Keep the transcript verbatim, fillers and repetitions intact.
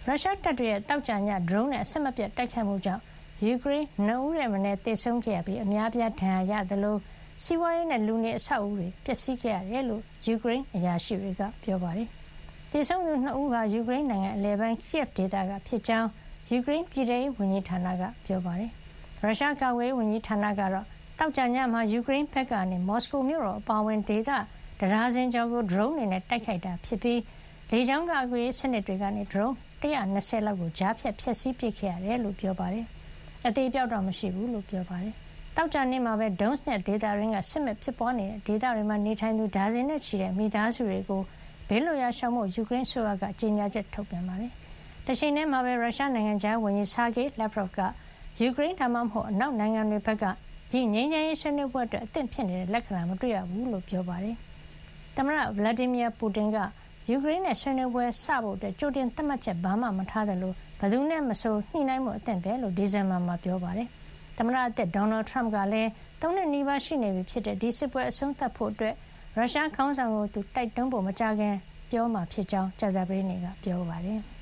ရုရှားတပ်တွေရဲ့တောက်ကြညဒရုန်းနဲ့အဆက်မပြတ်တိုက်ခိုက်မှုကြောင့်ယူကရိန်းနှစ်ဦးထက်မနည်းသေဆုံးခဲ့ရပြီးအများအပြားဒဏ်ရာရသလိုစီးပွားရေးနဲ့လူနေအဆောက်အဦတွေပျက်စီးခဲ့ရတယ်လို့ယူကရိန်းအရာရှိတွေကပြောပါတယ်။သေဆုံးသူနှစ်ဦးဟာယူကရိန်းနိုင်ငံအလယ်ပိုင်း Kyiv ဒေသကဖြစ်ကြောင်းယူကရိန်းပြည်ထရေးဝန်ကြီးဌာနကပြောပါတယ်။ရုရှားကာကွယ်ရေးဝန်ကြီးဌာနကတော့တောက်ကြညမှာယူကရိန်းဘက်ကနေမော်စကိုမြို့တော်အပါအဝင်ဒေသတဒါဇင်ကျော်ကိုဒရုန်းတွေနဲ့တိုက်ခိုက်တာဖြစ်ပြီးလေကြောင်းကာကွယ်ရေးစနစ်တွေကနေဒရုန်းone hundred twentyလောက်ကိုကြားဖြတ်ဖျက်ဆီးပစ်ခဲ့ရတယ်လို့ပြောပါတယ်။အသေးအပြောက်တော့မရှိဘူးလို့ပြောပါတယ်။တောက်ကြနေ့မှာပဲဒုံးနဲ့ဒေသရင်းကစစ်မဲ့ဖြစ်ပွားနေတဲ့ဒေသတွေမှာနေထိုင်သူဒါဇင်နဲ့ချီတဲ့မိသားစုတွေကိုဘေးလွတ်ရာရှောင်ဖို့ယူကရိန်းဆိုရကကြေညာချက်ထုတ်ပြန်ပါတယ်။တချိန်တည်းမှာပဲရုရှားနိုင်ငံခြားဝန်ကြီးဆာဂေးလက်ဗရော့ဗ်ကယူကရိန်းဒါမှမဟုတ်အနောက်နိုင်ငံတွေဘက်ကဒီငြိမ်းချမ်းရေးဆွေးနွေးပွဲအတွက်အသင့်ဖြစ်နေတဲ့လက္ခဏာမတွေ့ရဘူးလို့ပြောပါတယ်။သမ္မတဗလာဒီမီယာပူတင်ကယူကရိန်းနဲ့ဆွေးနွေးပွဲစဖို့အတွက်ကြိုတင်သတ်မှတ်ချက်ဘာမှမထားသလိုဘယ်သူနဲ့မဆိုညှိနှိုင်းမှုအသင့်ပဲလို့ဒီဇင်ဘာမှာပြောပါတယ်။သမ္မတအသစ်ဒေါ်နယ်ထရမ့်ကလည်းသုံးနှစ်နီးပါးရှိနေပြီဖြစ်တဲ့ဒီစစ်ပွဲအဆုံးသတ်ဖို့အတွက်ရုရှားခေါင်းဆောင်ကိုသူတိုက်တွန်းဖို့မကြာခင်ပြောမှာဖြစ်ကြောင်းကြာသပတေးနေ့ကပြောပါတယ်။